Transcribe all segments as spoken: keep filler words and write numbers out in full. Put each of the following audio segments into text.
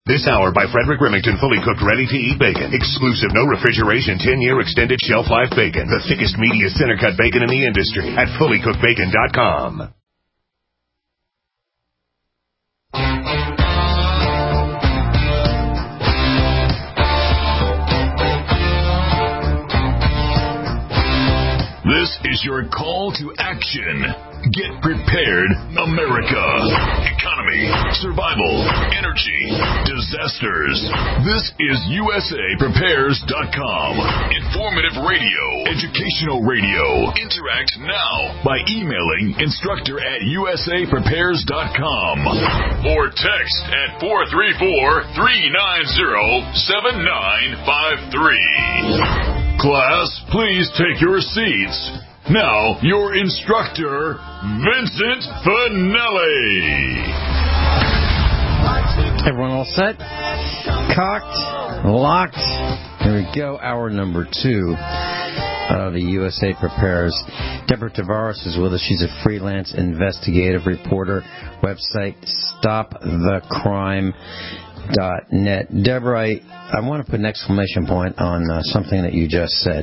This hour by Frederick Remington, fully cooked, ready-to-eat bacon. Exclusive, no refrigeration, ten-year extended shelf life bacon. The thickest, meatiest, center-cut bacon in the industry at fully cooked bacon dot com. This is your call to action. Get prepared, America. Economy, survival, energy, disasters. This is U S A Prepares dot com. Informative radio, educational radio. Interact now by emailing instructor at U S A Prepares dot com or text at four three four, three nine zero, seven nine five three. Class, please take your seats. Now, your instructor, Vincent Finelli. Everyone all set? Cocked? Locked? Here we go. Hour number two of the U S A Prepares. Deborah Tavares is with us. She's a freelance investigative reporter. Website, stop the crime dot net. Deborah, I, I want to put an exclamation point on uh, something that you just said.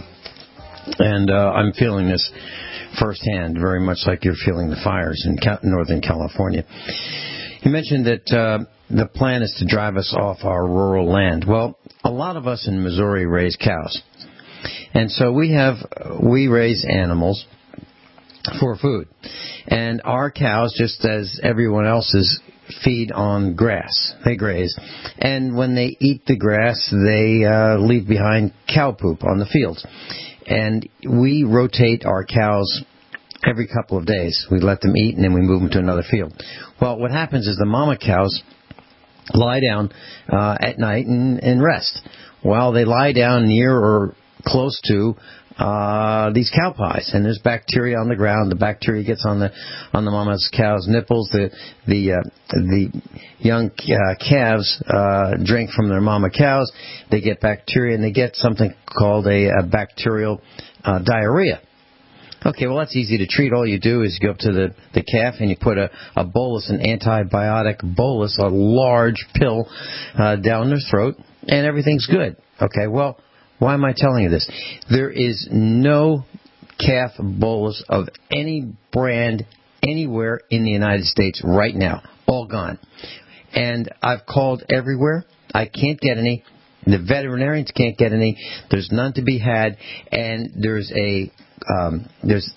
And uh, I'm feeling this firsthand, very much like you're feeling the fires in Cal- Northern California. You mentioned that uh, the plan is to drive us off our rural land. Well, a lot of us in Missouri raise cows. And so we have, we raise animals for food. And our cows, just as everyone else's, feed on grass. They graze. And when they eat the grass, they uh, leave behind cow poop on the fields. And we rotate our cows every couple of days. We let them eat, and then we move them to another field. Well, what happens is the mama cows lie down uh, at night and, and rest. Well, they lie down near or close to uh, these cow pies, and there's bacteria on the ground. The bacteria gets on the on the mama's cow's nipples. The the uh, the young uh, calves uh, drink from their mama cows. They get bacteria, and they get something called a, a bacterial uh, diarrhea. Okay, well, that's easy to treat. All you do is you go up to the, the calf and you put a, a bolus, an antibiotic bolus, a large pill uh, down their throat, and everything's good. Okay, well, why am I telling you this? There is no calf bolus of any brand anywhere in the United States right now. All gone. And I've called everywhere. I can't get any. The veterinarians can't get any. There's none to be had. And there's a um, there's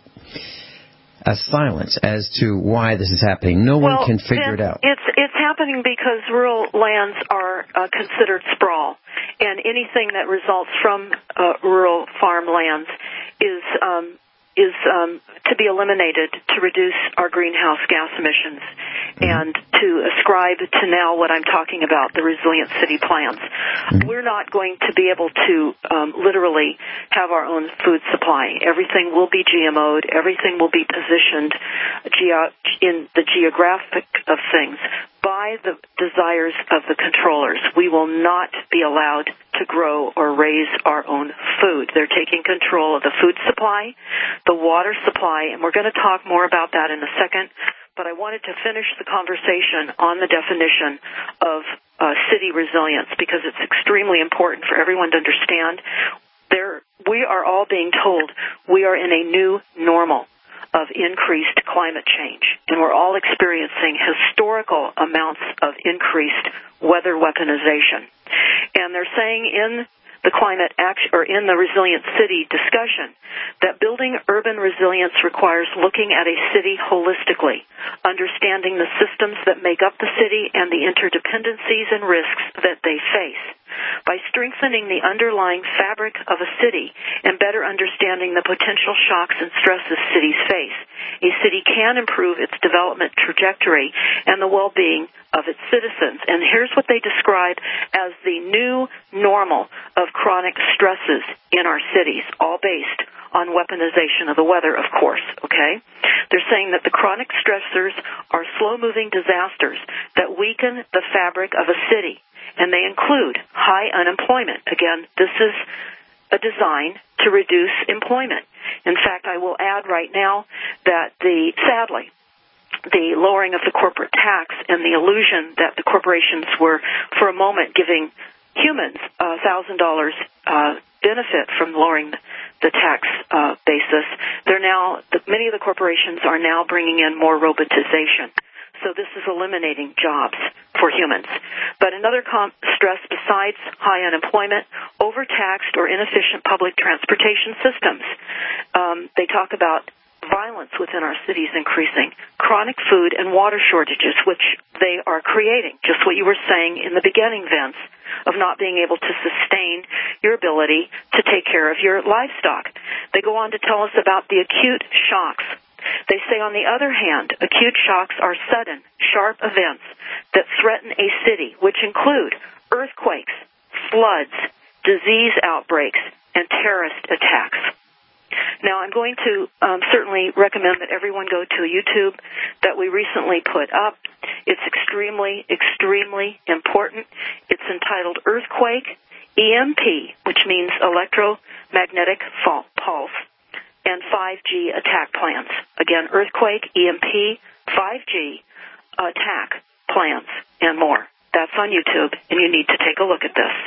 a silence as to why this is happening. No well, one can figure it out. It's it's happening because rural lands are uh, considered sprawl, and anything that results from uh, rural farmlands is um, is um, to be eliminated to reduce our greenhouse gas emissions mm-hmm. and to ascribe to now what I'm talking about, the resilient city plans. Mm-hmm. We're not going to be able to um, literally have our own food supply. Everything will be G M O'd. Everything will be positioned ge- in the geographic of things by the desires of the controllers. We will not be allowed to grow or raise our own food. They're taking control of the food supply, the water supply, and we're going to talk more about that in a second. But I wanted to finish the conversation on the definition of uh, city resilience because it's extremely important for everyone to understand. There, we are all being told we are in a new normal of increased climate change, and we're all experiencing historical amounts of increased weather weaponization. And they're saying in the climate action, or in the resilient city discussion, that building urban resilience requires looking at a city holistically, understanding the systems that make up the city and the interdependencies and risks that they face. By strengthening the underlying fabric of a city and better understanding the potential shocks and stresses cities face, a city can improve its development trajectory and the well-being of its citizens. And here's what they describe as the new normal of chronic stresses in our cities, all based on weaponization of the weather, of course, okay? They're saying that the chronic stressors are slow-moving disasters that weaken the fabric of a city, and they include high unemployment. Again, this is a design to reduce employment. In fact, I will add right now that the, sadly, the lowering of the corporate tax and the illusion that the corporations were, for a moment, giving humans a one thousand dollars uh, benefit from lowering the tax uh, basis, they're now, the, many of the corporations are now bringing in more robotization. So this is eliminating jobs for humans. But another com- stress besides high unemployment, overtaxed or inefficient public transportation systems. Um, they talk about violence within our cities increasing, chronic food and water shortages, which they are creating, just what you were saying in the beginning, Vince, of not being able to sustain your ability to take care of your livestock. They go on to tell us about the acute shocks. They say, on the other hand, acute shocks are sudden, sharp events that threaten a city, which include earthquakes, floods, disease outbreaks, and terrorist attacks. Now, I'm going to um, certainly recommend that everyone go to YouTube that we recently put up. It's extremely, extremely important. It's entitled Earthquake, E M P, which means electromagnetic pulse, and five G attack plans. Again, earthquake, E M P, five G attack plans, and more. That's on YouTube, and you need to take a look at this.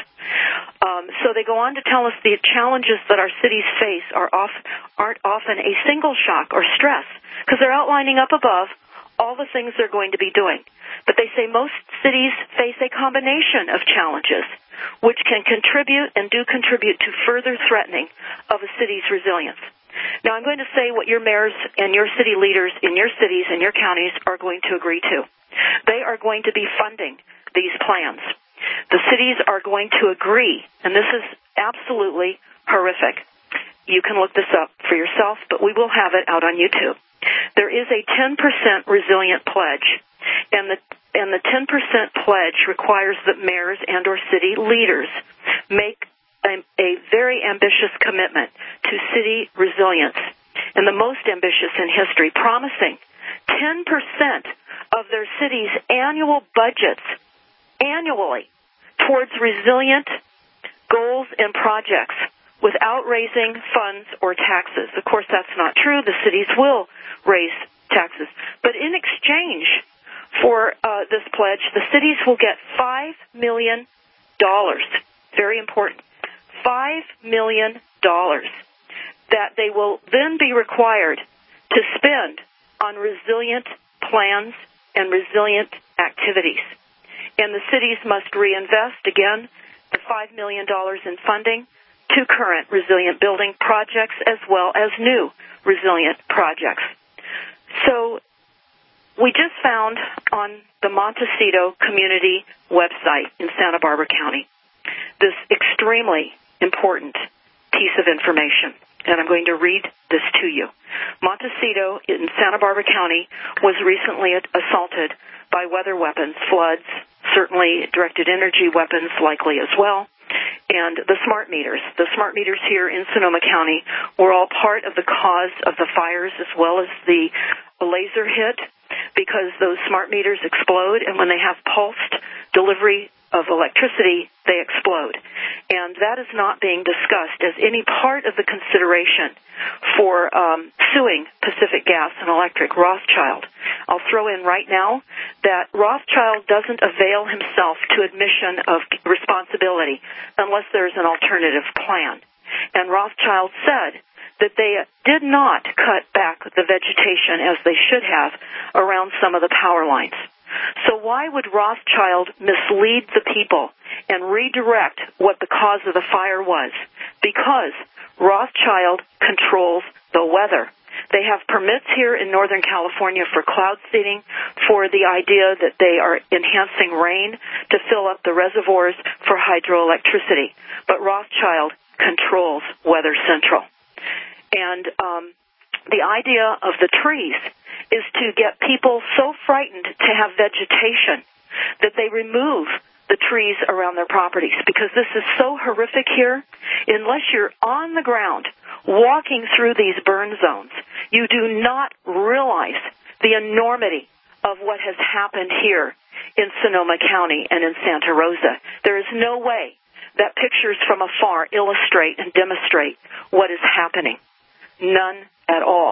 Um, so they go on to tell us the challenges that our cities face are off, aren't often a single shock or stress, because they're outlining up above all the things they're going to be doing. But they say most cities face a combination of challenges, which can contribute and do contribute to further threatening of a city's resilience. Now, I'm going to say what your mayors and your city leaders in your cities and your counties are going to agree to. They are going to be funding these plans. The cities are going to agree, and this is absolutely horrific. You can look this up for yourself, but we will have it out on YouTube. There is a ten percent resilient pledge, and the and the ten percent pledge requires that mayors and or city leaders make a, a very ambitious commitment to city resilience, and the most ambitious in history, promising ten percent of their city's annual budgets annually towards resilient goals and projects without raising funds or taxes. Of course, that's not true. The cities will raise taxes. But in exchange for uh, this pledge, the cities will get five million dollars. Very important. five million dollars that they will then be required to spend on resilient plans and resilient activities. And the cities must reinvest, again, the five million dollars in funding to current resilient building projects as well as new resilient projects. So we just found on the Montecito Community website in Santa Barbara County this extremely important piece of information, and I'm going to read this to you. Montecito in Santa Barbara County was recently assaulted by weather weapons, floods, certainly directed energy weapons likely as well, and the smart meters. The smart meters here in Sonoma County were all part of the cause of the fires as well as the laser hit, because those smart meters explode, and when they have pulsed delivery of electricity, they explode. And that is not being discussed as any part of the consideration for um, suing Pacific Gas and Electric, Rothschild. I'll throw in right now that Rothschild doesn't avail himself to admission of responsibility unless there's an alternative plan. And Rothschild said that they did not cut back the vegetation as they should have around some of the power lines. So why would Rothschild mislead the people and redirect what the cause of the fire was? Because Rothschild controls the weather. They have permits here in Northern California for cloud seeding, for the idea that they are enhancing rain to fill up the reservoirs for hydroelectricity. But Rothschild controls Weather Central. And um, the idea of the trees is to get people so frightened to have vegetation that they remove the trees around their properties, because this is so horrific here. Unless you're on the ground walking through these burn zones, you do not realize the enormity of what has happened here in Sonoma County and in Santa Rosa. There is no way that pictures from afar illustrate and demonstrate what is happening. None at all.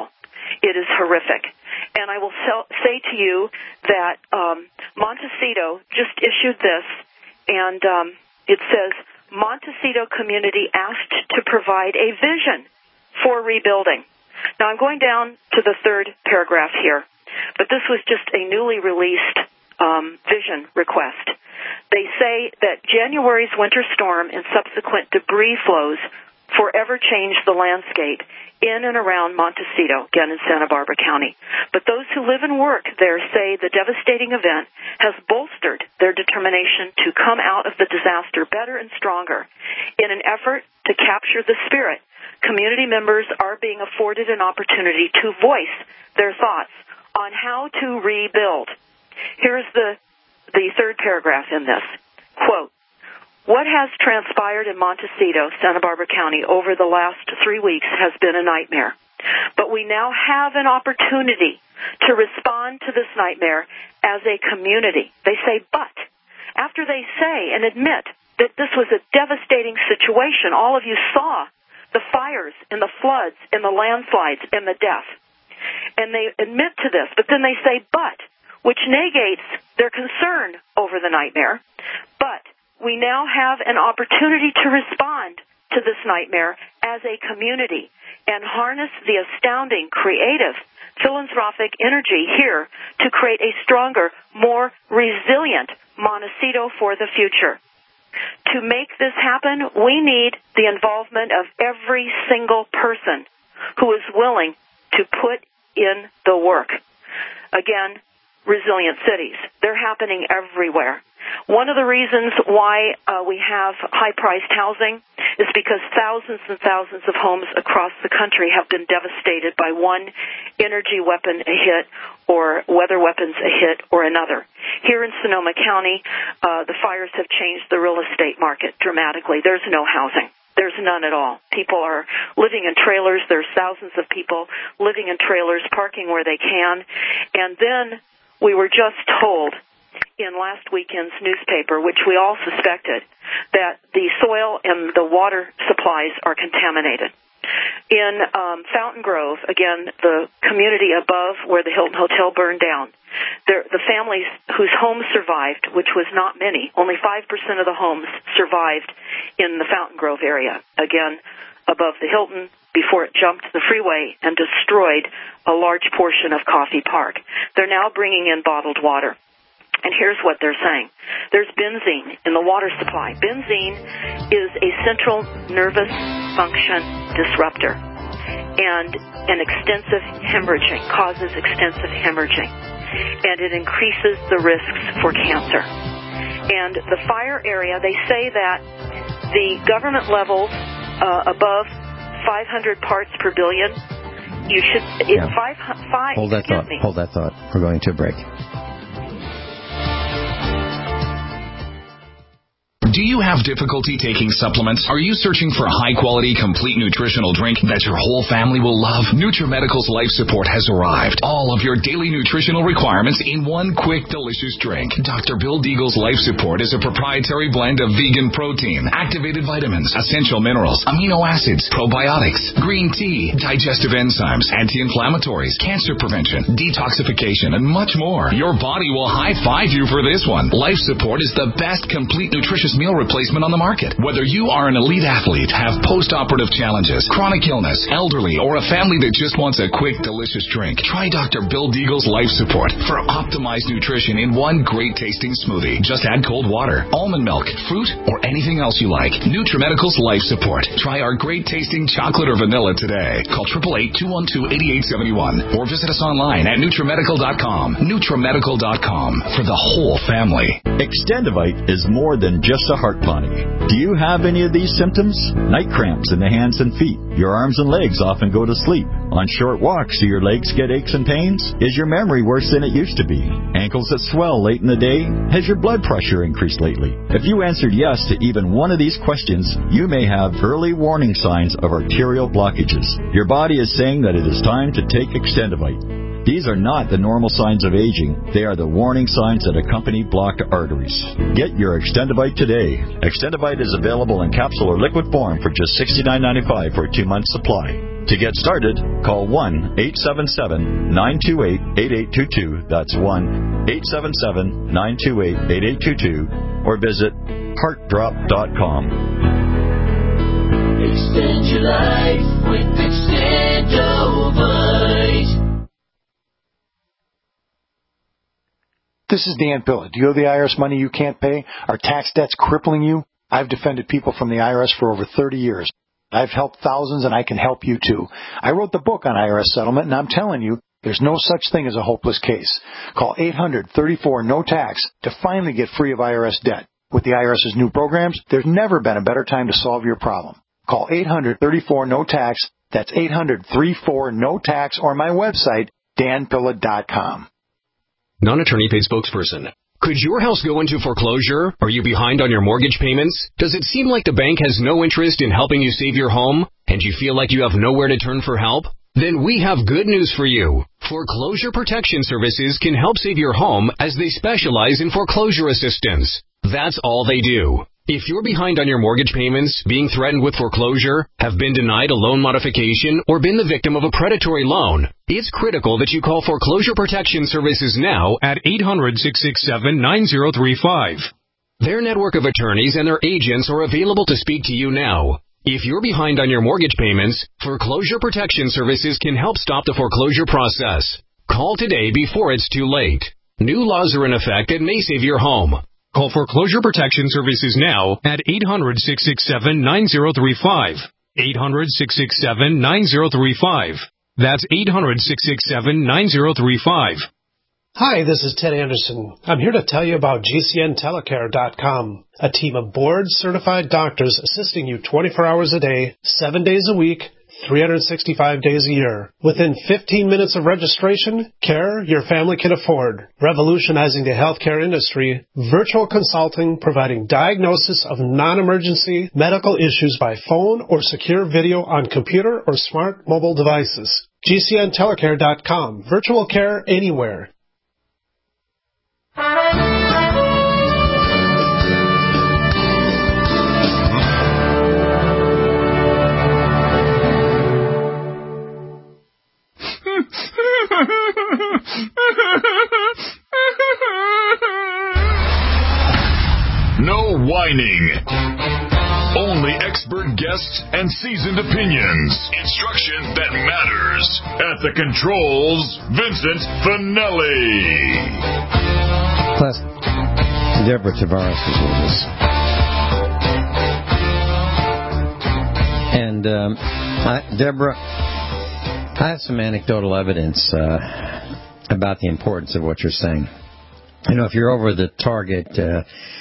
It is horrific. And I will say to you that um, Montecito just issued this, and um, it says, Montecito community asked to provide a vision for rebuilding. Now, I'm going down to the third paragraph here, but this was just a newly released um, vision request. They say that January's winter storm and subsequent debris flows forever changed the landscape in and around Montecito, again in Santa Barbara County. But those who live and work there say the devastating event has bolstered their determination to come out of the disaster better and stronger. In an effort to capture the spirit, community members are being afforded an opportunity to voice their thoughts on how to rebuild. Here's the, the third paragraph in this. Quote, what has transpired in Montecito, Santa Barbara County, over the last three weeks has been a nightmare. But we now have an opportunity to respond to this nightmare as a community. They say, but, after they say and admit that this was a devastating situation, all of you saw the fires and the floods and the landslides and the death. And they admit to this, but then they say, but, which negates their concern over the nightmare, but we now have an opportunity to respond to this nightmare as a community and harness the astounding, creative, philanthropic energy here to create a stronger, more resilient Montecito for the future. To make this happen, we need the involvement of every single person who is willing to put in the work. Again, resilient cities. They're happening everywhere. One of the reasons why uh, we have high-priced housing is because thousands and thousands of homes across the country have been devastated by one energy weapon a hit or weather weapons a hit or another. Here in Sonoma County, uh, the fires have changed the real estate market dramatically. There's no housing. There's none at all. People are living in trailers. There's thousands of people living in trailers, parking where they can. And then we were just told in last weekend's newspaper, which we all suspected, that the soil and the water supplies are contaminated. In um, Fountain Grove, again, the community above where the Hilton Hotel burned down, there, the families whose homes survived, which was not many, only five percent of the homes survived in the Fountain Grove area, again, above the Hilton, before it jumped the freeway and destroyed a large portion of Coffey Park. They're now bringing in bottled water. And here's what they're saying. There's benzene in the water supply. Benzene is a central nervous function disruptor, and an extensive hemorrhaging, causes extensive hemorrhaging, and it increases the risks for cancer. And the fire area, they say that the government levels uh, above five hundred parts per billion, you should, it's yeah. five, five, Hold that thought. Me. Hold that thought. We're going to a break. Do you have difficulty taking supplements? Are you searching for a high-quality, complete nutritional drink that your whole family will love? NutriMedical's Life Support has arrived. All of your daily nutritional requirements in one quick, delicious drink. Doctor Bill Deagle's Life Support is a proprietary blend of vegan protein, activated vitamins, essential minerals, amino acids, probiotics, green tea, digestive enzymes, anti-inflammatories, cancer prevention, detoxification, and much more. Your body will high-five you for this one. Life Support is the best complete nutritious meal replacement on the market. Whether you are an elite athlete, have post-operative challenges, chronic illness, elderly, or a family that just wants a quick, delicious drink, try Doctor Bill Deagle's Life Support for optimized nutrition in one great-tasting smoothie. Just add cold water, almond milk, fruit, or anything else you like. NutriMedical's Life Support. Try our great-tasting chocolate or vanilla today. Call eight eight eight, two one two, eight eight seven one or visit us online at NutriMedical dot com. NutriMedical dot com for the whole family. Extendivite is more than just a heart tonic. Do you have any of these symptoms? Night cramps in the hands and feet. Your arms and legs often go to sleep. On short walks, do your legs get aches and pains? Is your memory worse than it used to be? Ankles that swell late in the day? Has your blood pressure increased lately? If you answered yes to even one of these questions, you may have early warning signs of arterial blockages. Your body is saying that it is time to take Extendivite. These are not the normal signs of aging. They are the warning signs that accompany blocked arteries. Get your Extendivite today. Extendivite is available in capsule or liquid form for just sixty-nine ninety-five for a two-month supply. To get started, call one eight seven seven, nine two eight, eight eight two two. That's one eight seven seven, nine two eight, eight eight two two. Or visit heart drop dot com. Extend your life with Extendovite. This is Dan Pilla. Do you owe the I R S money you can't pay? Are tax debts crippling you? I've defended people from the I R S for over thirty years. I've helped thousands, and I can help you, too. I wrote the book on I R S settlement, and I'm telling you, there's no such thing as a hopeless case. Call eight hundred, thirty-four, no tax to finally get free of I R S debt. With the IRS's new programs, there's never been a better time to solve your problem. Call eight hundred, thirty-four, no tax. That's eight hundred, thirty-four, no tax, or my website, dan pilla dot com. Non-attorney paid spokesperson. Could your house go into foreclosure? Are you behind on your mortgage payments? Does it seem like the bank has no interest in helping you save your home, and you feel like you have nowhere to turn for help? Then we have good news for you. Foreclosure Protection Services can help save your home as they specialize in foreclosure assistance. That's all they do. If you're behind on your mortgage payments, being threatened with foreclosure, have been denied a loan modification, or been the victim of a predatory loan, it's critical that you call Foreclosure Protection Services now at eight hundred, six six seven, nine zero three five. Their network of attorneys and their agents are available to speak to you now. If you're behind on your mortgage payments, Foreclosure Protection Services can help stop the foreclosure process. Call today before it's too late. New laws are in effect that may save your home. Call Foreclosure Protection Services now at eight hundred, six six seven, nine zero three five. eight hundred, six six seven, nine zero three five. That's eight hundred, six six seven, nine zero three five. Hi, this is Ted Anderson. I'm here to tell you about G C N telecare dot com, a team of board-certified doctors assisting you twenty-four hours a day, seven days a week, three hundred sixty-five days a year. Within fifteen minutes of registration, care your family can afford. Revolutionizing the healthcare industry, virtual consulting providing diagnosis of non-emergency medical issues by phone or secure video on computer or smart mobile devices. G C N telecare dot com. Virtual care anywhere. No whining. Only expert guests and seasoned opinions. Instruction that matters. At the controls, Vincent Finelli. Plus, Deborah Tavares is with us. And, um, I, Deborah, I have some anecdotal evidence uh, about the importance of what you're saying. You know, if you're over the target, uh,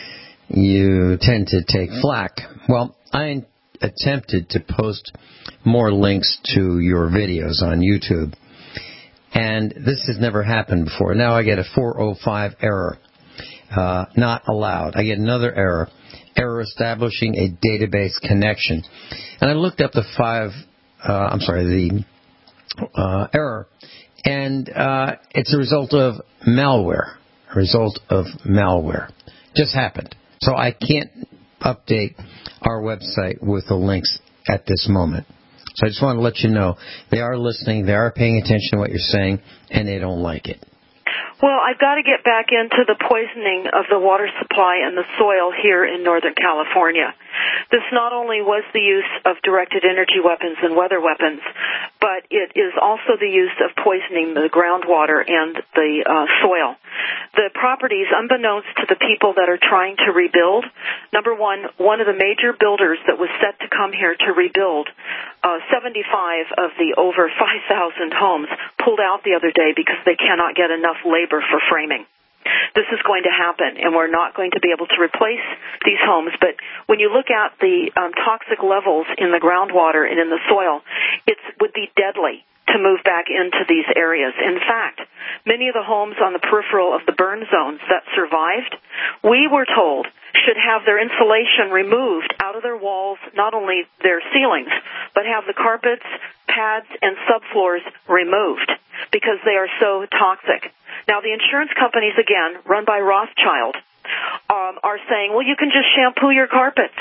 you tend to take flack. Well, I attempted to post more links to your videos on YouTube, and this has never happened before. Now I get a four oh five error, uh, not allowed. I get another error, error establishing a database connection. And I looked up the five, uh, I'm sorry, the uh, error, and uh, it's a result of malware, a result of malware. Just happened. So I can't update our website with the links at this moment. So I just want to let you know they are listening, they are paying attention to what you're saying, and they don't like it. Well, I've got to get back into the poisoning of the water supply and the soil here in Northern California. This not only was the use of directed energy weapons and weather weapons, but it is also the use of poisoning the groundwater and the uh, soil. The properties, unbeknownst to the people that are trying to rebuild, number one, one of the major builders that was set to come here to rebuild uh, seventy-five of the over five thousand homes pulled out the other day because they cannot get enough labor for framing. This is going to happen, and we're not going to be able to replace these homes. But when you look at the um, toxic levels in the groundwater and in the soil, it would be deadly to move back into these areas. In fact, many of the homes on the peripheral of the burn zones that survived, we were told, should have their insulation removed out of their walls, not only their ceilings, but have the carpets, pads, and subfloors removed because they are so toxic. Now, the insurance companies, again, run by Rothschild, um, are saying, well, you can just shampoo your carpets.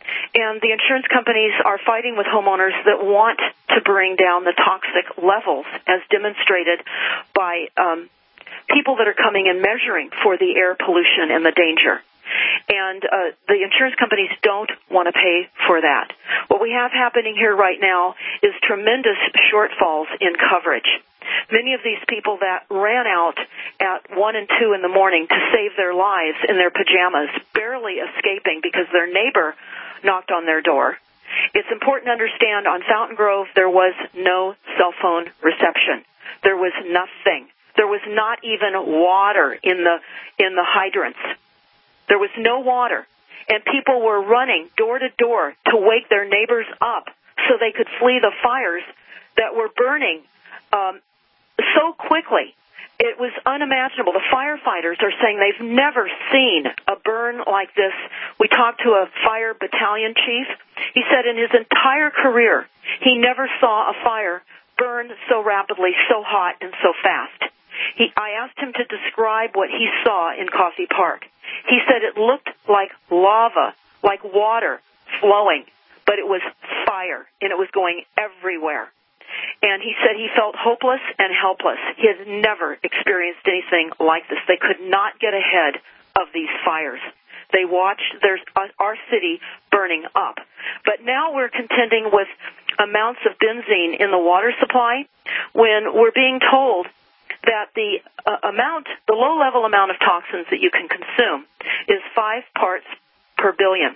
And the insurance companies are fighting with homeowners that want to bring down the toxic levels as demonstrated by um, people that are coming and measuring for the air pollution and the danger. And uh, the insurance companies don't want to pay for that. What we have happening here right now is tremendous shortfalls in coverage. Many of these people that ran out at one and two in the morning to save their lives in their pajamas, barely escaping because their neighbor knocked on their door. It's important to understand on Fountain Grove there was no cell phone reception. There was nothing. There was not even water in the in the hydrants. There was no water, and people were running door to door to wake their neighbors up so they could flee the fires that were burning um, so quickly. It was unimaginable. The firefighters are saying they've never seen a burn like this. We talked to a fire battalion chief. He said in his entire career, he never saw a fire burn so rapidly, so hot, and so fast. He, I asked him to describe what he saw in Coffey Park. He said it looked like lava, like water flowing, but it was fire, and it was going everywhere. And he said he felt hopeless and helpless. He has never experienced anything like this. They could not get ahead of these fires. They watched their, our city burning up. But now we're contending with amounts of benzene in the water supply when we're being told that the uh, amount, the low-level amount of toxins that you can consume is five parts per billion.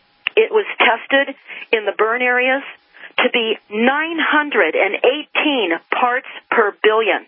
It was tested in the burn areas to be nine hundred eighteen parts per billion.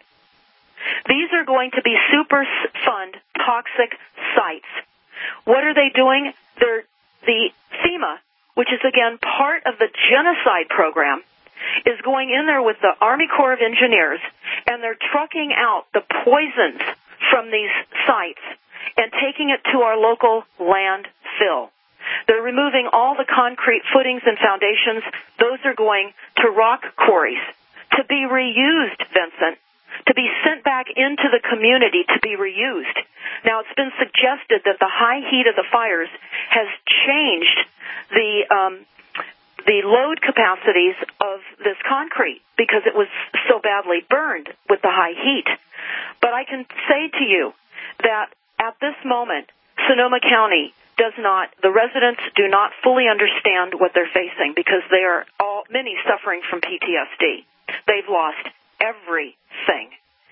These are going to be Superfund toxic sites. What are they doing? They're, the FEMA, which is, again, part of the genocide program, is going in there with the Army Corps of Engineers, and they're trucking out the poisons from these sites and taking it to our local landfill. They're removing all the concrete footings and foundations. Those are going to rock quarries to be reused, Vincent, to be sent back into the community to be reused. Now, it's been suggested that the high heat of the fires has changed the um, the load capacities of this concrete because it was so badly burned with the high heat. But I can say to you that at this moment, Sonoma County does not, the residents do not fully understand what they're facing because they are all, many suffering from P T S D. They've lost everything.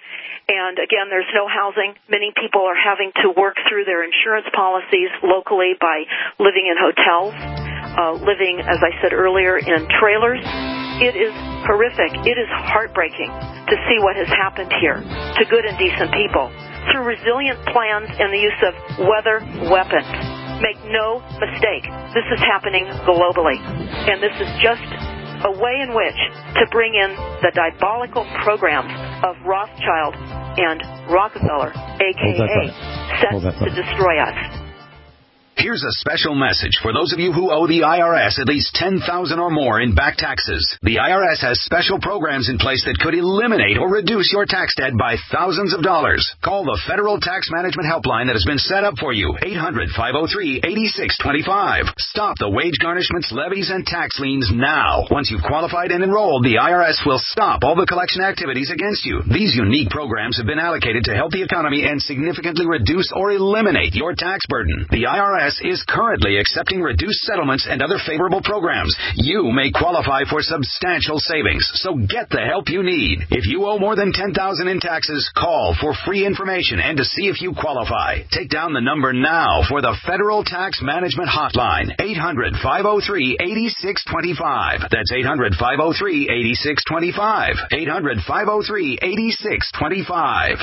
And again, there's no housing. Many people are having to work through their insurance policies locally by living in hotels, uh, living, as I said earlier, in trailers. It is horrific. It is heartbreaking to see what has happened here to good and decent people through resilient plans and the use of weather weapons. Make no mistake, this is happening globally, and this is just a way in which to bring in the diabolical programs of Rothschild and Rockefeller, a k a set to destroy us. Here's a special message for those of you who owe the I R S at least ten thousand dollars or more in back taxes. The I R S has special programs in place that could eliminate or reduce your tax debt by thousands of dollars. Call the Federal Tax Management Helpline that has been set up for you, eight hundred, five oh three, eight six two five. Stop the wage garnishments, levies, and tax liens now. Once you've qualified and enrolled, the I R S will stop all the collection activities against you. These unique programs have been allocated to help the economy and significantly reduce or eliminate your tax burden. The I R S is currently accepting reduced settlements and other favorable programs. You may qualify for substantial savings, so get the help you need. If you owe more than ten thousand dollars in taxes, call for free information and to see if you qualify. Take down the number now for the Federal Tax Management Hotline, eight hundred, five oh three, eight six two five. That's eight hundred, five oh three, eight six two five. eight hundred, five oh three, eight six two five.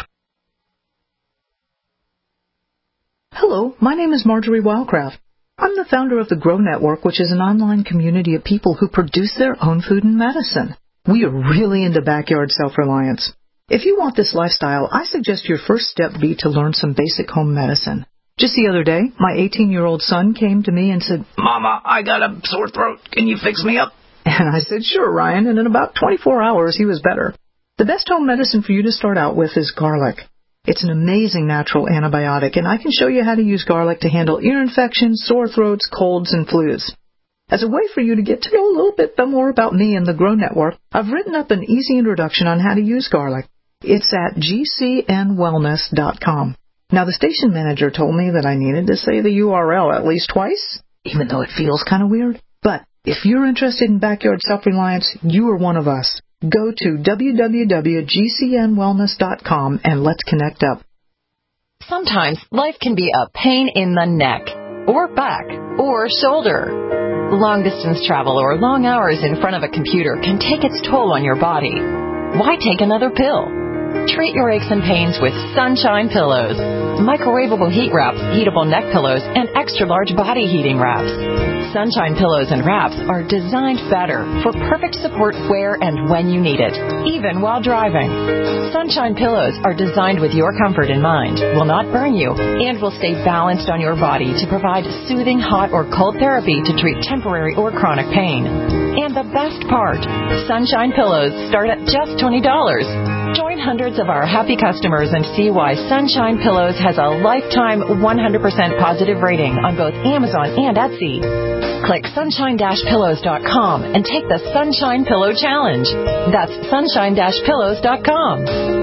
Hello, my name is Marjorie Wildcraft. I'm the founder of the Grow Network, which is an online community of people who produce their own food and medicine. We are really into backyard self-reliance. If you want this lifestyle, I suggest your first step be to learn some basic home medicine. Just the other day, my eighteen-year-old son came to me and said, "Mama, I got a sore throat. Can you fix me up?" And I said, "Sure, Ryan," and in about twenty-four hours, he was better. The best home medicine for you to start out with is garlic. It's an amazing natural antibiotic, and I can show you how to use garlic to handle ear infections, sore throats, colds, and flus. As a way for you to get to know a little bit more about me and the Grow Network, I've written up an easy introduction on how to use garlic. It's at g c n wellness dot com. Now, the station manager told me that I needed to say the U R L at least twice, even though it feels kind of weird. But if you're interested in backyard self-reliance, you are one of us. Go to w w w dot g c n wellness dot com and let's connect up. Sometimes life can be a pain in the neck, or back, or shoulder. Long-distance travel or long hours in front of a computer can take its toll on your body. Why take another pill? Treat your aches and pains with Sunshine Pillows. Microwavable heat wraps, heatable neck pillows, and extra-large body heating wraps. Sunshine Pillows and wraps are designed better for perfect support where and when you need it, even while driving. Sunshine Pillows are designed with your comfort in mind, will not burn you, and will stay balanced on your body to provide soothing hot or cold therapy to treat temporary or chronic pain. And the best part, Sunshine Pillows start at just twenty dollars. Join hundreds of our happy customers and see why Sunshine Pillows has a lifetime one hundred percent positive rating on both Amazon and Etsy. Click sunshine dash pillows dot com and take the Sunshine Pillow Challenge. That's sunshine dash pillows dot com.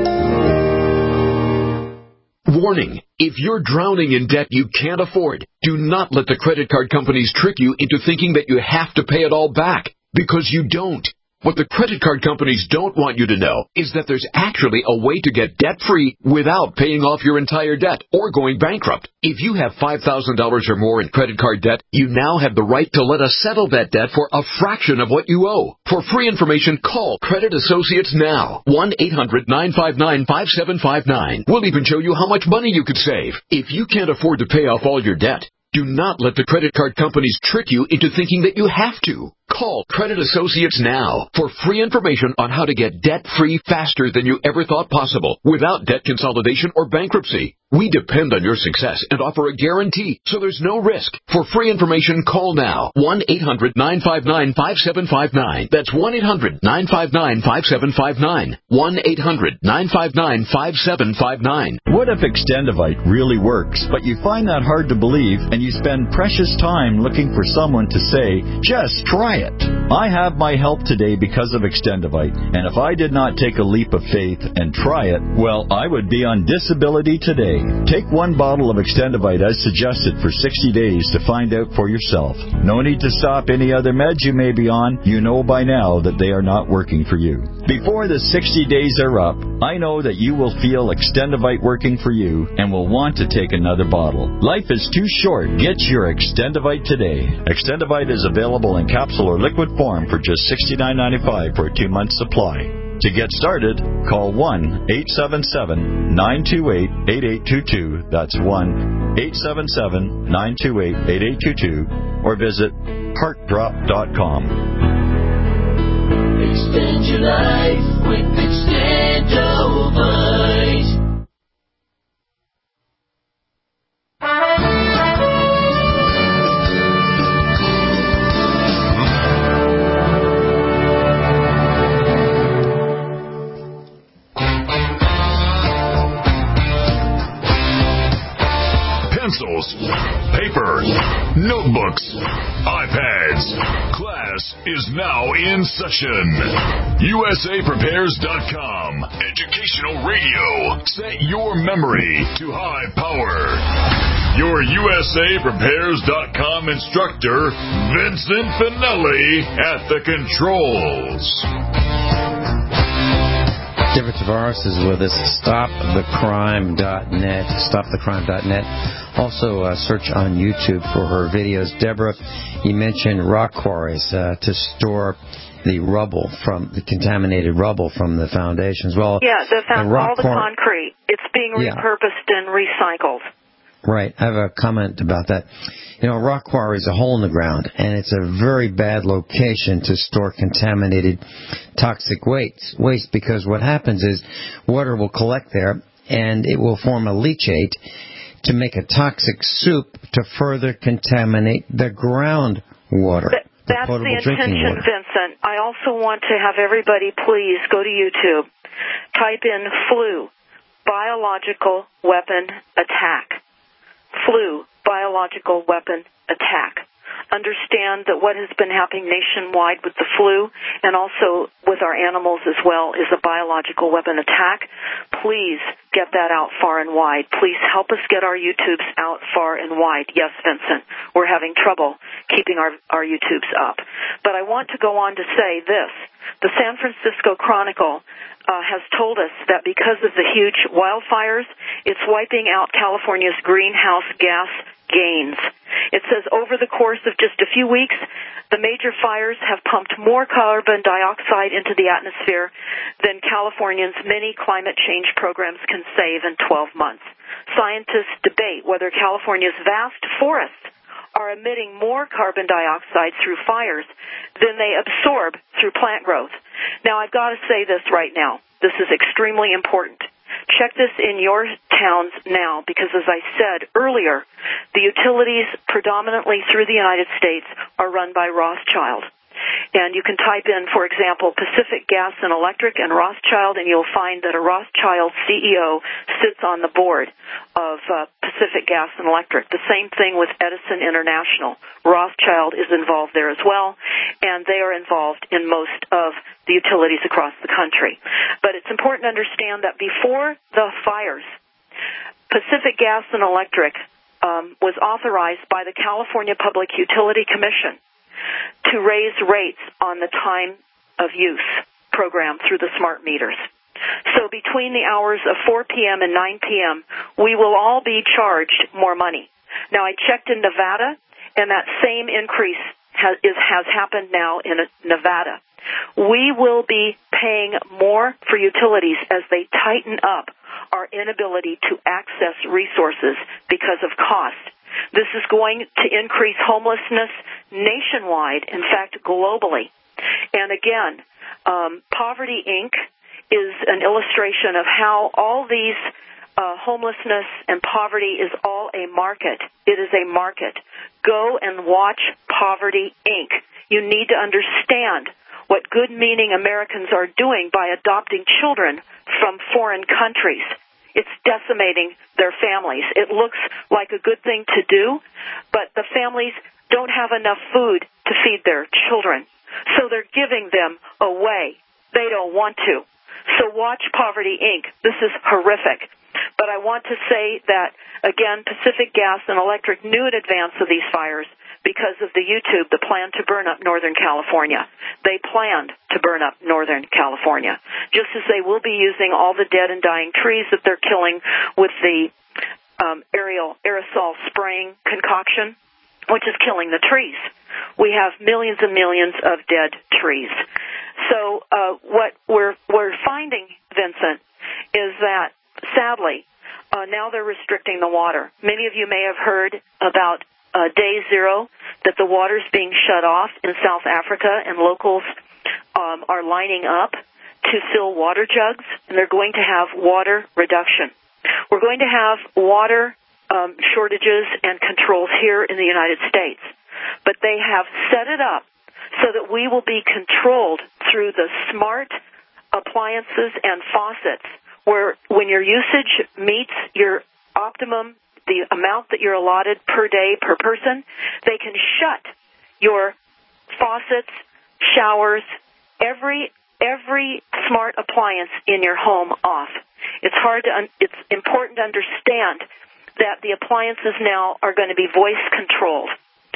Warning, if you're drowning in debt you can't afford, do not let the credit card companies trick you into thinking that you have to pay it all back, because you don't. What the credit card companies don't want you to know is that there's actually a way to get debt-free without paying off your entire debt or going bankrupt. If you have five thousand dollars or more in credit card debt, you now have the right to let us settle that debt for a fraction of what you owe. For free information, call Credit Associates now. one eight hundred nine five nine five seven five nine. We'll even show you how much money you could save. If you can't afford to pay off all your debt, do not let the credit card companies trick you into thinking that you have to. Call Credit Associates now for free information on how to get debt-free faster than you ever thought possible without debt consolidation or bankruptcy. We depend on your success and offer a guarantee, so there's no risk. For free information, call now. one eight hundred nine five nine five seven five nine. That's one eight hundred nine five nine five seven five nine. one eight hundred nine five nine five seven five nine. What if Extendivite really works, but you find that hard to believe and you spend precious time looking for someone to say, just try it? I have my help today because of Extendivite, and if I did not take a leap of faith and try it, well, I would be on disability today. Take one bottle of Extendivite as suggested for sixty days to find out for yourself. No need to stop any other meds you may be on. You know by now that they are not working for you. Before the sixty days are up, I know that you will feel Extendivite working for you and will want to take another bottle. Life is too short. Get your Extendivite today. Extendivite is available in capsule or liquid form for just sixty-nine ninety-five for a two-month supply. To get started, call one eight seven seven nine two eight eight eight two two. That's one eight seven seven nine two eight eight eight two two, or visit heart drop dot com. Extend your life with Extendivite. Pencils, paper, notebooks, iPads. Class is now in session. U S A Prepares dot com. Educational radio. Set your memory to high power. Your U S A Prepares dot com instructor, Vincent Finelli, at the controls. Deborah Tavares is with us. stop the crime dot net. stop the crime dot net. Also, uh, search on YouTube for her videos. Deborah, you mentioned rock quarries uh, to store the rubble from the contaminated rubble from the foundations. Well, yeah, the found, all the quar- concrete. It's being repurposed yeah. and recycled. Right. I have a comment about that. You know, a rock quarry is a hole in the ground, and it's a very bad location to store contaminated toxic waste, waste because what happens is water will collect there, and it will form a leachate to make a toxic soup to further contaminate the groundwater. Th- that's the, the intention, Vincent. I also want to have everybody please go to YouTube, type in flu, biological weapon attack. Flu, biological weapon attack. understand that what has been happening nationwide with the flu and also with our animals as well is a biological weapon attack. Please get that out far and wide. Please help us get our YouTubes out far and wide. Yes, Vincent, we're having trouble keeping our, our YouTubes up. But I want to go on to say this. The San Francisco Chronicle uh, has told us that because of the huge wildfires, it's wiping out California's greenhouse gas gains. It says over the course of just a few weeks, the major fires have pumped more carbon dioxide into the atmosphere than Californians' many climate change programs can save in twelve months. Scientists debate whether California's vast forests are emitting more carbon dioxide through fires than they absorb through plant growth. Now, I've got to say this right now. This is extremely important. Check this in your towns now because, as I said earlier, the utilities predominantly through the United States are run by Rothschild. And you can type in, for example, Pacific Gas and Electric and Rothschild, and you'll find that a Rothschild C E O sits on the board of uh, Pacific Gas and Electric. The same thing with Edison International. Rothschild is involved there as well, and they are involved in most of the utilities across the country. But it's important to understand that before the fires, Pacific Gas and Electric um, was authorized by the California Public Utility Commission to raise rates on the time of use program through the smart meters. So between the hours of four p.m. and nine p.m., we will all be charged more money. Now, I checked in Nevada, and that same increase has, is, has happened now in Nevada. We will be paying more for utilities as they tighten up our inability to access resources because of cost. This is going to increase homelessness nationwide, in fact, globally. And again, um, Poverty Incorporated is an illustration of how all these uh, homelessness and poverty is all a market. It is a market. Go and watch Poverty Incorporated. You need to understand what good-meaning Americans are doing by adopting children from foreign countries. It's decimating their families. It looks like a good thing to do, but the families don't have enough food to feed their children, so they're giving them away. They don't want to. So watch Poverty Incorporated. This is horrific. But I want to say that, again, Pacific Gas and Electric knew in advance of these fires because of the YouTube, the plan to burn up Northern California. They planned to burn up Northern California, just as they will be using all the dead and dying trees that they're killing with the um, aerial aerosol spraying concoction, which is killing the trees. We have millions and millions of dead trees. So uh, what we're, we're finding, Vincent, is that, sadly, uh, now they're restricting the water. Many of you may have heard about Uh, day zero, that the water's being shut off in South Africa, and locals um, are lining up to fill water jugs, and they're going to have water reduction. We're going to have water um, shortages and controls here in the United States, but they have set it up so that we will be controlled through the smart appliances and faucets, where when your usage meets your optimum, the amount that you're allotted per day per person, they can shut your faucets, showers, every every smart appliance in your home off. It's hard to un- it's important to understand that the appliances now are going to be voice controlled,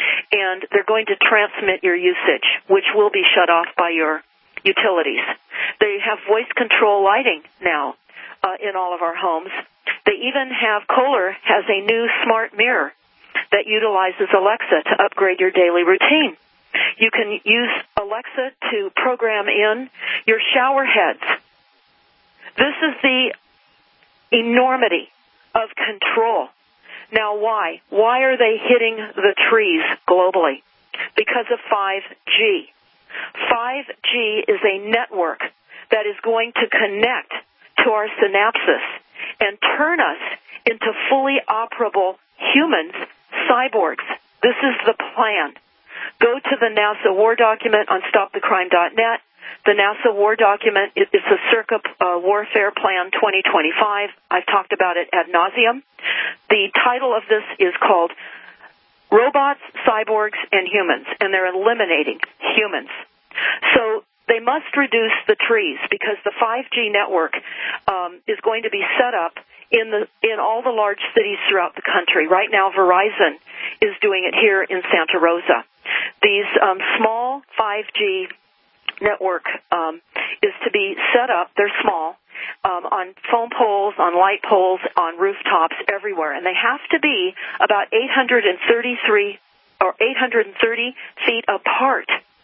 and they're going to transmit your usage, which will be shut off by your utilities. They have voice control lighting now uh, in all of our homes. They even have, Kohler has a new smart mirror that utilizes Alexa to upgrade your daily routine. You can use Alexa to program in your shower heads. This is the enormity of control. Now, why? Why are they hitting the trees globally? Because of five G. five G is a network that is going to connect to our synapses and turn us into fully operable humans, cyborgs. This is the plan. Go to the NASA War document on stop the crime dot net. The NASA War document is the Circa uh, Warfare Plan twenty twenty-five. I've talked about it ad nauseum. The title of this is called robots, cyborgs, and humans, and they're eliminating humans. So they must reduce the trees because the five G network um, is going to be set up in the in all the large cities throughout the country. Right now, Verizon is doing it here in Santa Rosa. These um, small five G network um, is to be set up. They're small. Um, on phone poles, on light poles, on rooftops, everywhere. And they have to be about eight hundred thirty-three or eight hundred thirty feet apart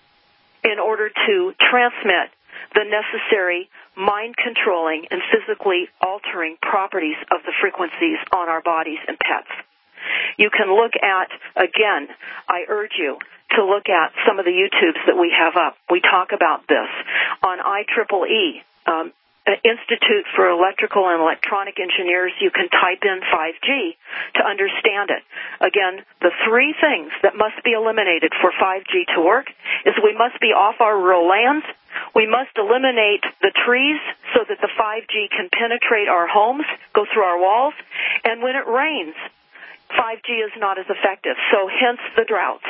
in order to transmit the necessary mind-controlling and physically altering properties of the frequencies on our bodies and pets. You can look at, again, I urge you to look at some of the YouTubes that we have up. We talk about this on I triple E. Um, Institute for Electrical and Electronic Engineers, you can type in five G to understand it. Again, the three things that must be eliminated for five G to work is we must be off our rural lands, we must eliminate the trees so that the five G can penetrate our homes, go through our walls, and when it rains, five G is not as effective, so hence the droughts.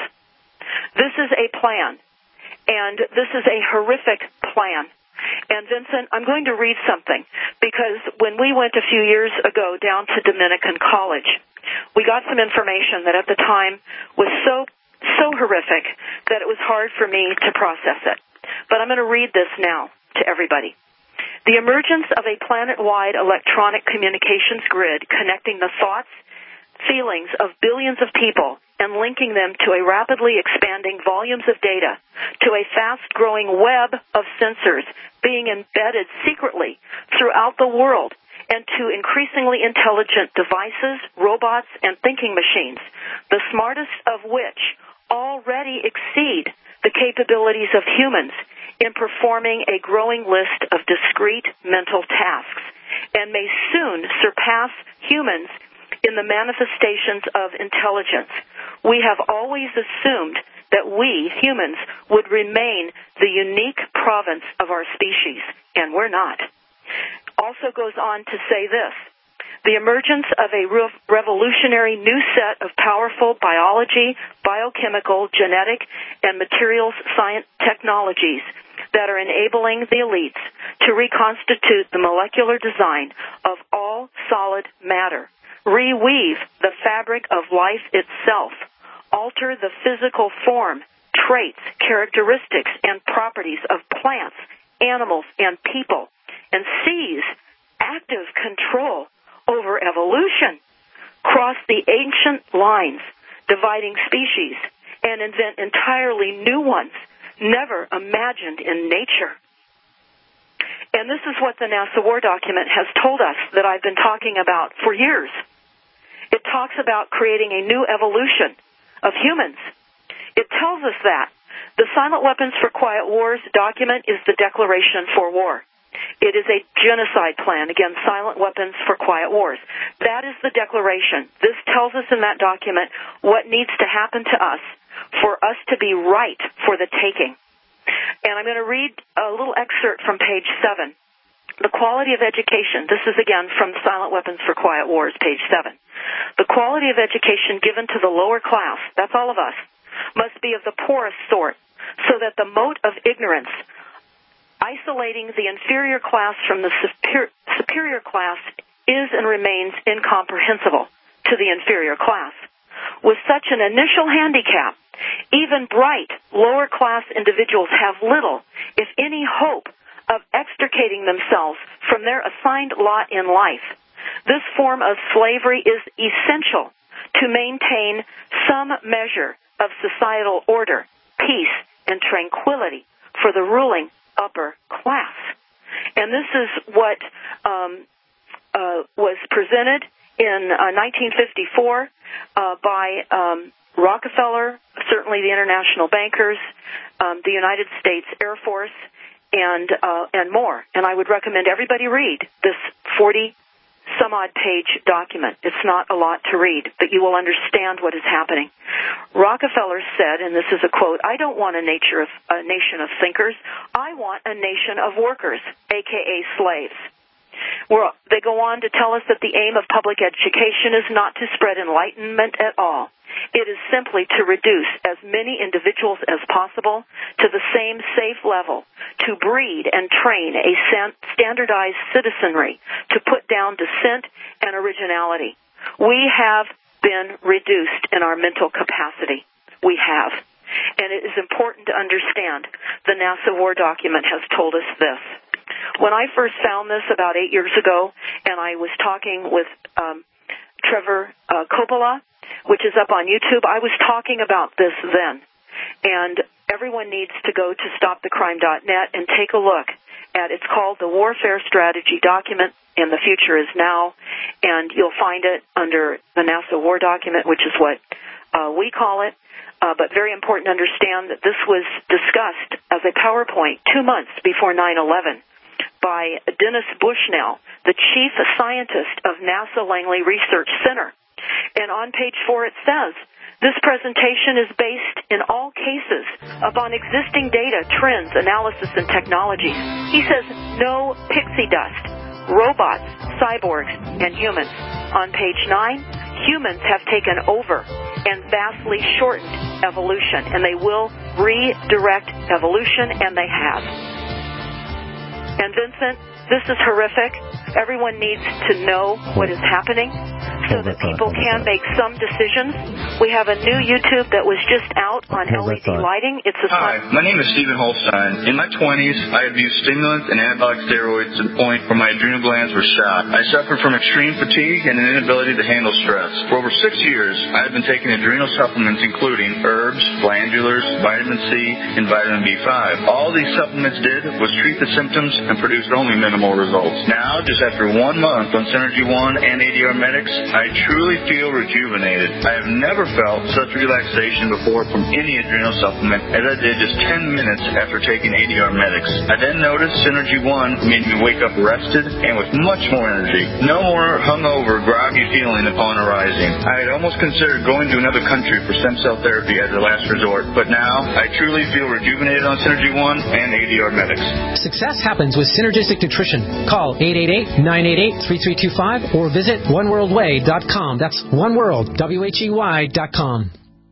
This is a plan, and this is a horrific plan. And, Vincent, I'm going to read something, because when we went a few years ago down to Dominican College, we got some information that at the time was so, so horrific that it was hard for me to process it. But I'm going to read this now to everybody. The emergence of a planet-wide electronic communications grid connecting the thoughts, feelings of billions of people and linking them to a rapidly expanding volumes of data, to a fast-growing web of sensors being embedded secretly throughout the world, and to increasingly intelligent devices, robots, and thinking machines, the smartest of which already exceed the capabilities of humans in performing a growing list of discrete mental tasks, and may soon surpass humans in the manifestations of intelligence. We have always assumed that we, humans, would remain the unique province of our species, and we're not. Also goes on to say this: the emergence of a revolutionary new set of powerful biology, biochemical, genetic, and materials science technologies that are enabling the elites to reconstitute the molecular design of all solid matter, reweave the fabric of life itself, alter the physical form, traits, characteristics, and properties of plants, animals, and people, and seize active control over evolution, cross the ancient lines dividing species, and invent entirely new ones never imagined in nature. And this is what the NASA War Document has told us that I've been talking about for years. It talks about creating a new evolution of humans. It tells us that. The Silent Weapons for Quiet Wars document is the declaration for war. It is a genocide plan. Again, Silent Weapons for Quiet Wars. That is the declaration. This tells us in that document what needs to happen to us for us to be right for the taking. And I'm going to read a little excerpt from page seven. The quality of education, this is again from Silent Weapons for Quiet Wars, page seven. The quality of education given to the lower class, that's all of us, must be of the poorest sort, so that the mote of ignorance, isolating the inferior class from the super, superior class, is and remains incomprehensible to the inferior class. With such an initial handicap, even bright lower class individuals have little, if any, hope of extricating themselves from their assigned lot in life. This form of slavery is essential to maintain some measure of societal order, peace, and tranquility for the ruling upper class. And this is what um, uh, was presented in uh, nineteen fifty-four uh, by um, Rockefeller, certainly the international bankers, um, the United States Air Force, and uh, and more. And I would recommend everybody read this forty-some-odd page document. It's not a lot to read, but you will understand what is happening. Rockefeller said, and this is a quote, "I don't want a, nature of, a nation of thinkers. I want a nation of workers, a k a slaves. We're, they go on to tell us that the aim of public education is not to spread enlightenment at all. It is simply to reduce as many individuals as possible to the same safe level, to breed and train a standardized citizenry, to put down dissent and originality. We have been reduced in our mental capacity. We have. And it is important to understand the NASA War document has told us this. When I first found this about eight years ago, and I was talking with um, Trevor uh, Coppola, which is up on YouTube, I was talking about this then. And everyone needs to go to stop the crime dot net and take a look at, it's called the Warfare Strategy Document, and the future is now, and you'll find it under the NASA War document, which is what uh, we call it. Uh, but very important to understand that this was discussed as a PowerPoint two months before nine eleven by Dennis Bushnell, the chief scientist of NASA Langley Research Center. And on page four it says, this presentation is based in all cases upon existing data, trends, analysis, and technologies. He says no pixie dust, robots, cyborgs, and humans. On page nine, humans have taken over and vastly shortened evolution, and they will redirect evolution, and they have. And Vincent, this is horrific. Everyone needs to know what is happening so that people can make some decisions. We have a new YouTube that was just out on L E D lighting. It's a Hi, my name is Stephen Holstein. In my twenties, I abused stimulants and anabolic steroids to the point where my adrenal glands were shot. I suffered from extreme fatigue and an inability to handle stress. For over six years, I have been taking adrenal supplements including herbs, glandulars, vitamin C, and vitamin B five. All these supplements did was treat the symptoms and produced only minimal results. Now, just after one month on Synergy One and A D R Medics, I truly feel rejuvenated. I have never felt such relaxation before from any adrenal supplement as I did just ten minutes after taking A D R Medics. I then noticed Synergy One made me wake up rested and with much more energy. No more hungover, groggy feeling upon arising. I had almost considered going to another country for stem cell therapy as a last resort, but now I truly feel rejuvenated on Synergy One and A D R Medics. Success happens with Synergistic Nutrition. Call eight eight eight, nine eight eight, three three two five or visit one world way dot com. That's one world, W H E Y dot com.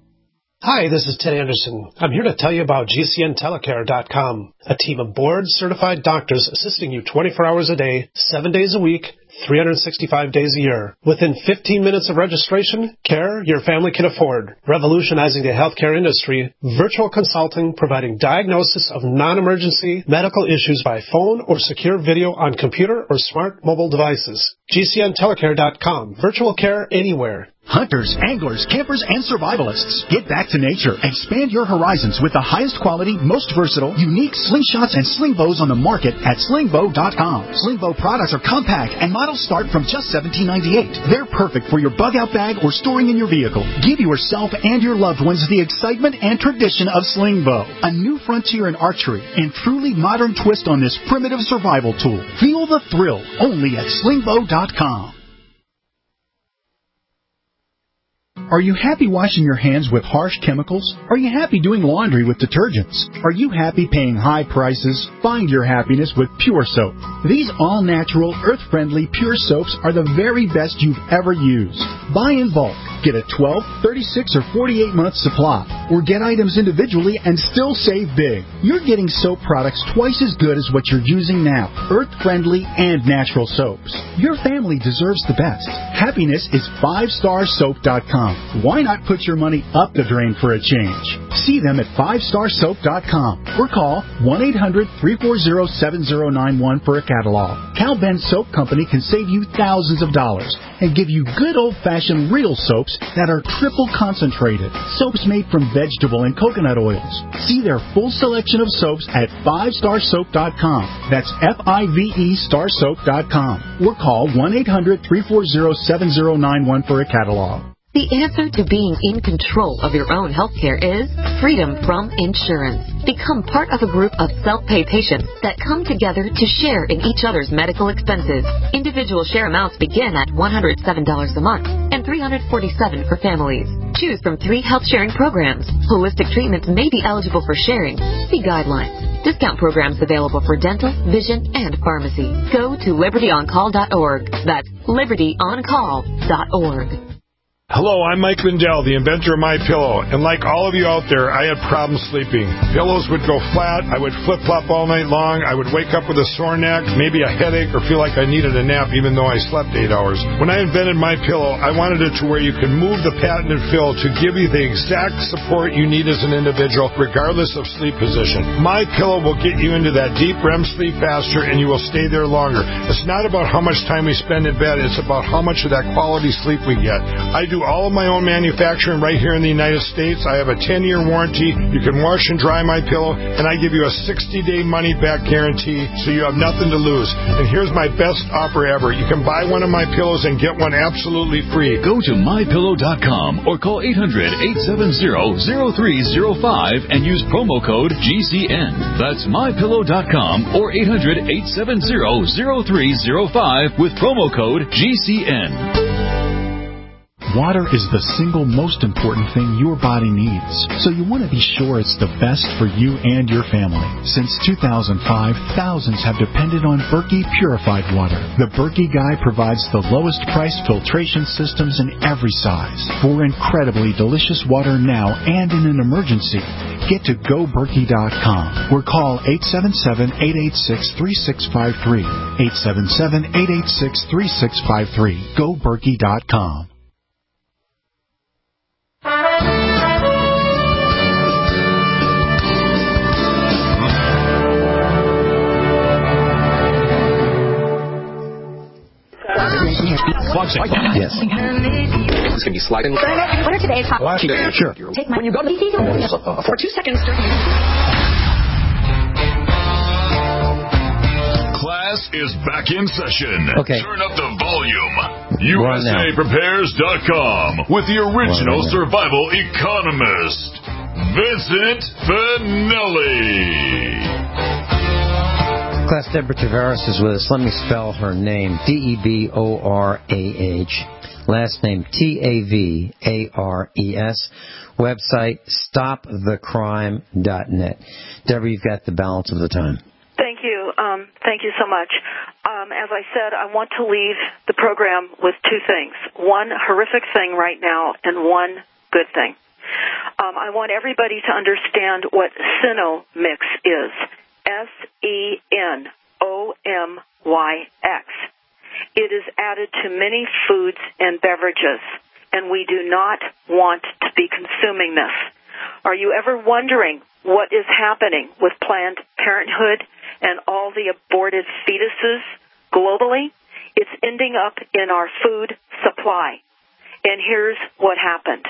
Hi, this is Ted Anderson. I'm here to tell you about G C N telecare dot com, a team of board-certified doctors assisting you twenty-four hours a day, seven days a week, three hundred sixty-five days a year. Within fifteen minutes of registration, care your family can afford. Revolutionizing the healthcare industry, virtual consulting providing diagnosis of non-emergency medical issues by phone or secure video on computer or smart mobile devices. G C N telecare dot com. Virtual care anywhere. Hunters, anglers, campers, and survivalists. Get back to nature. Expand your horizons with the highest quality, most versatile, unique slingshots and sling bows on the market at sling bow dot com. Sling bow products are compact and models start from just seventeen ninety-eight. They're perfect for your bug-out bag or storing in your vehicle. Give yourself and your loved ones the excitement and tradition of sling bow. A new frontier in archery and truly modern twist on this primitive survival tool. Feel the thrill only at sling bow dot com. Are you happy washing your hands with harsh chemicals? Are you happy doing laundry with detergents? Are you happy paying high prices? Find your happiness with Pure Soap. These all-natural, earth-friendly Pure Soaps are the very best you've ever used. Buy in bulk. Get a twelve, thirty-six, or forty-eight month supply. Or get items individually and still save big. You're getting soap products twice as good as what you're using now. Earth-friendly and natural soaps. Your family deserves the best. Happiness is five star soap dot com. Why not put your money up the drain for a change? See them at five star soap dot com or call one eight hundred, three four zero, seven zero nine one for a catalog. Cal Ben Soap Company can save you thousands of dollars and give you good old-fashioned real soaps that are triple concentrated. Soaps made from vegetable and coconut oils. See their full selection of soaps at five star soap dot com. That's F I V E star soap dot com or call one eight hundred, three four zero, seven zero nine one for a catalog. The answer to being in control of your own healthcare is freedom from insurance. Become part of a group of self-pay patients that come together to share in each other's medical expenses. Individual share amounts begin at one hundred seven dollars a month and three hundred forty-seven dollars for families. Choose from three health sharing programs. Holistic treatments may be eligible for sharing. See guidelines. Discount programs available for dental, vision, and pharmacy. Go to liberty on call dot org. That's liberty on call dot org. Hello, I'm Mike Lindell, the inventor of MyPillow, and like all of you out there, I had problems sleeping. Pillows would go flat, I would flip-flop all night long, I would wake up with a sore neck, maybe a headache, or feel like I needed a nap even though I slept eight hours. When I invented MyPillow, I wanted it to where you can move the patented fill to give you the exact support you need as an individual, regardless of sleep position. MyPillow will get you into that deep R E M sleep faster, and you will stay there longer. It's not about how much time we spend in bed, it's about how much of that quality sleep we get. I do all of my own manufacturing right here in the United States. I have a ten-year warranty. You can wash and dry my pillow, and I give you a sixty-day money-back guarantee, so you have nothing to lose. And here's my best offer ever. You can buy one of my pillows and get one absolutely free. Go to my pillow dot com or call eight hundred, eight seven zero, zero three zero five and use promo code G C N. That's my pillow dot com or eight hundred, eight seven zero, zero three zero five with promo code G C N. Water is the single most important thing your body needs, so you want to be sure it's the best for you and your family. Since two thousand five, thousands have depended on Berkey purified water. The Berkey Guy provides the lowest price filtration systems in every size. For incredibly delicious water now and in an emergency, get to go berkey dot com or call eight seven seven, eight eight six, three six five three. eight seven seven, eight eight six, three six five three. go berkey dot com. Yes. It's going to be sliding. What are today's hot? Sure. Take my, when you go to the for two seconds. Class is back in session. Okay. Turn up the volume. U S A Prepares dot com with the original survival economist, Vincent Finelli. Class Deborah Tavares is with us. Let me spell her name. D E B O R A H. Last name T A V A R E S. Website stop the crime dot net. Deborah, you've got the balance of the time. Thank you. Um, thank you so much. Um, as I said, I want to leave the program with two things. One horrific thing right now and one good thing. Um, I want everybody to understand what Sinomix is. S E N O M Y X. It is added to many foods and beverages, and we do not want to be consuming this. Are you ever wondering what is happening with Planned Parenthood and all the aborted fetuses globally? It's ending up in our food supply. And here's what happened.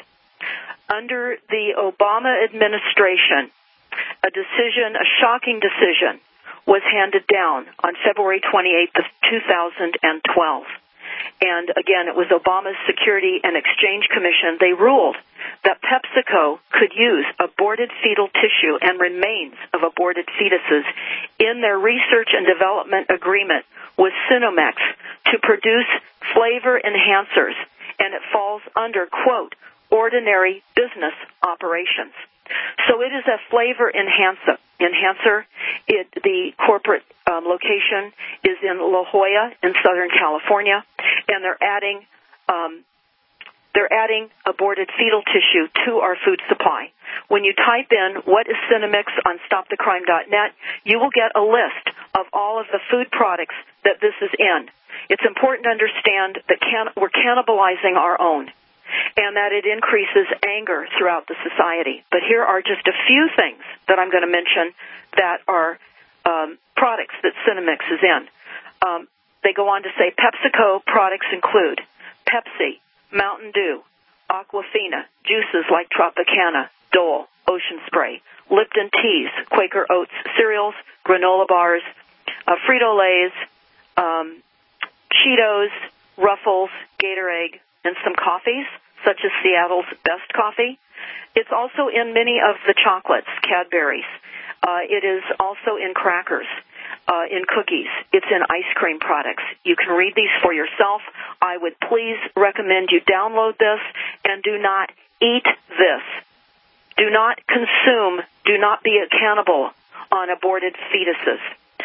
Under the Obama administration, a decision, a shocking decision, was handed down on February twenty-eighth of two thousand twelve. And again, it was Obama's Security and Exchange Commission. They ruled that PepsiCo could use aborted fetal tissue and remains of aborted fetuses in their research and development agreement with Sinomix to produce flavor enhancers, and it falls under, quote, ordinary business operations. So it is a flavor enhancer. Enhancer. It, the corporate um, location is in La Jolla in Southern California, and they're adding um, they're adding aborted fetal tissue to our food supply. When you type in what is Sinomix on stop the crime dot net, you will get a list of all of the food products that this is in. It's important to understand that can, we're cannibalizing our own, and that it increases anger throughout the society. But here are just a few things that I'm going to mention that are um, products that Sinomix is in. Um, they go on to say PepsiCo products include Pepsi, Mountain Dew, Aquafina, juices like Tropicana, Dole, Ocean Spray, Lipton teas, Quaker Oats cereals, granola bars, uh, Frito-Lays, um, Cheetos, Ruffles, Gatorade, and some coffees, such as Seattle's Best Coffee. It's also in many of the chocolates, Cadbury's. Uh, it is also in crackers, uh, in cookies. It's in ice cream products. You can read these for yourself. I would please recommend you download this and do not eat this. Do not consume. Do not be a cannibal on aborted fetuses.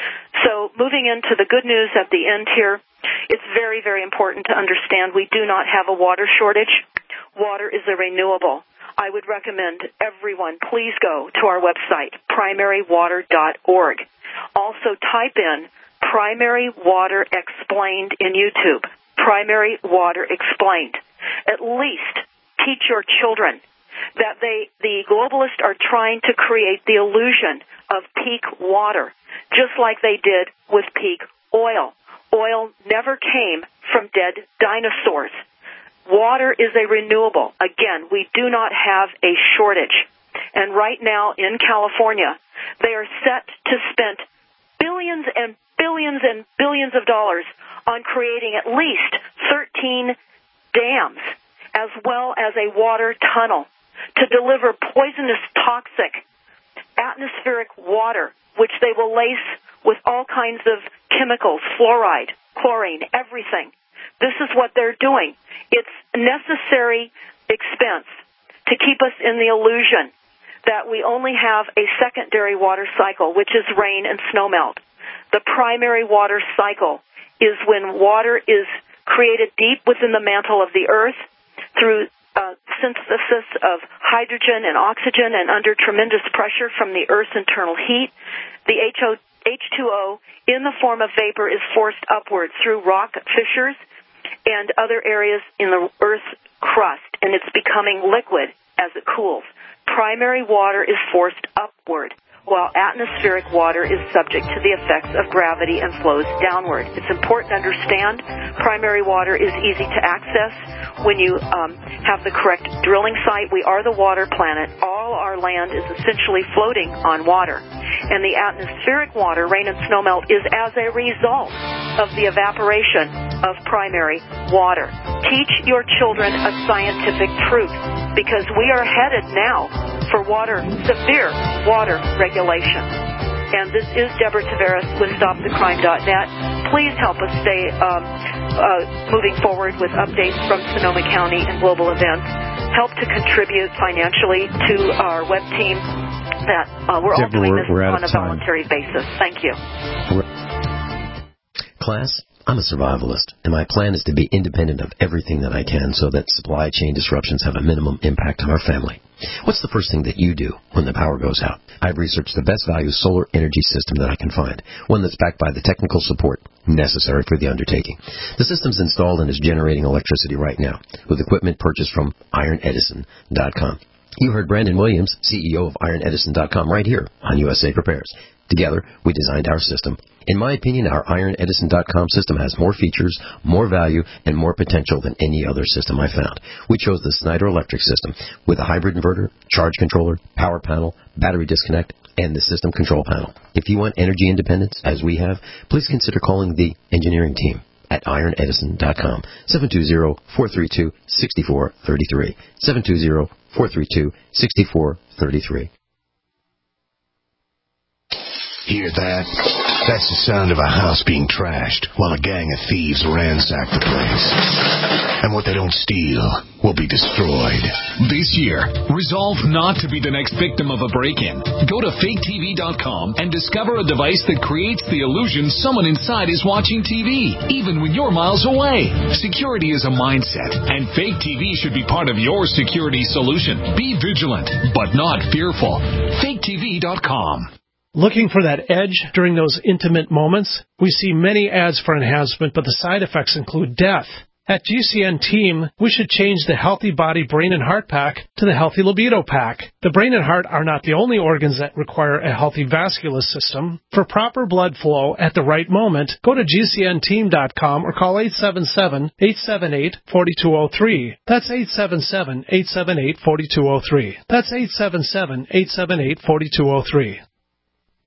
So moving into the good news at the end here, it's very, very important to understand we do not have a water shortage. Water is a renewable. I would recommend everyone please go to our website, primary water dot org. Also type in Primary Water Explained in YouTube. Primary Water Explained. At least teach your children that they, the globalists are trying to create the illusion of peak water, just like they did with peak oil. Oil never came from dead dinosaurs. Water is a renewable. Again, we do not have a shortage. And right now in California, they are set to spend billions and billions and billions of dollars on creating at least thirteen dams, as well as a water tunnel to deliver poisonous, toxic, atmospheric water, which they will lace with all kinds of chemicals, fluoride, chlorine, everything. This is what they're doing. It's necessary expense to keep us in the illusion that we only have a secondary water cycle, which is rain and snowmelt. The primary water cycle is when water is created deep within the mantle of the earth through uh, synthesis of hydrogen and oxygen and under tremendous pressure from the earth's internal heat. The H two O in the form of vapor is forced upward through rock fissures and other areas in the earth's crust, and it's becoming liquid as it cools. Primary water is forced upward, while atmospheric water is subject to the effects of gravity and flows downward. It's important to understand primary water is easy to access when you um, have the correct drilling site. We are the water planet. All our land is essentially floating on water. And the atmospheric water, rain and snowmelt, is as a result of the evaporation of primary water. Teach your children a scientific truth, because we are headed now for water, severe water regulation. And this is Deborah Tavares with stop the crime dot net. Please help us stay um, uh, moving forward with updates from Sonoma County and global events. Help to contribute financially to our web team. That uh, we're Deborah, all doing this we're, we're on a time. voluntary basis. Thank you. Class, I'm a survivalist, and my plan is to be independent of everything that I can so that supply chain disruptions have a minimum impact on our family. What's the first thing that you do when the power goes out? I've researched the best value solar energy system that I can find, one that's backed by the technical support necessary for the undertaking. The system's installed and is generating electricity right now with equipment purchased from iron edison dot com. You heard Brandon Williams, C E O of iron edison dot com, right here on U S A Prepares. Together, we designed our system. In my opinion, our iron edison dot com system has more features, more value, and more potential than any other system I found. We chose the Snyder Electric system with a hybrid inverter, charge controller, power panel, battery disconnect, and the system control panel. If you want energy independence, as we have, please consider calling the engineering team at iron edison dot com, seven two zero, four three two, six four three three, seven two zero, four three two, six four three three. Hear that? That's the sound of a house being trashed while a gang of thieves ransack the place. And what they don't steal will be destroyed. This year, resolve not to be the next victim of a break-in. Go to fake T V dot com and discover a device that creates the illusion someone inside is watching T V, even when you're miles away. Security is a mindset, and Fake T V should be part of your security solution. Be vigilant, but not fearful. fake T V dot com. Looking for that edge during those intimate moments? We see many ads for enhancement, but the side effects include death. At G C N Team, we should change the Healthy Body Brain and Heart Pack to the Healthy Libido Pack. The brain and heart are not the only organs that require a healthy vascular system. For proper blood flow at the right moment, go to G C N team dot com or call eight seven seven, eight seven eight, four two zero three. That's eight seven seven, eight seven eight, four two zero three. That's eight seven seven, eight seven eight, four two zero three.